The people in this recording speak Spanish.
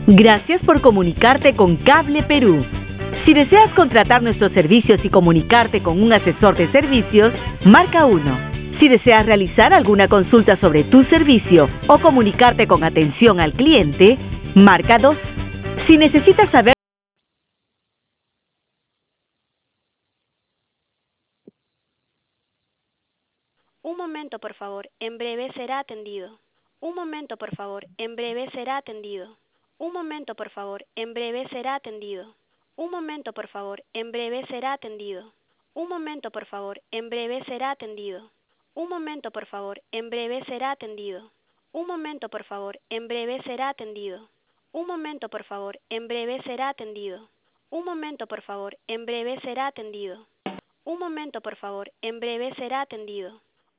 Gracias por comunicarte con Cable Perú. Si deseas contratar nuestros servicios y comunicarte con un asesor de servicios, marca 1. Si deseas realizar alguna consulta sobre tu servicio o comunicarte con atención al cliente, marca 2. Si necesitas saber... Un momento, por favor, en breve será atendido. Un momento, por favor, en breve será atendido. Un momento, por favor, en breve será atendido. Un momento, por favor, en breve será atendido. Un momento, por favor, en breve será atendido. Un momento, por favor, en breve será atendido. Un momento, por favor, en breve será atendido. Un momento, por favor, en breve será atendido. Un momento, por favor, en breve será atendido. Un momento, por favor, en breve será atendido.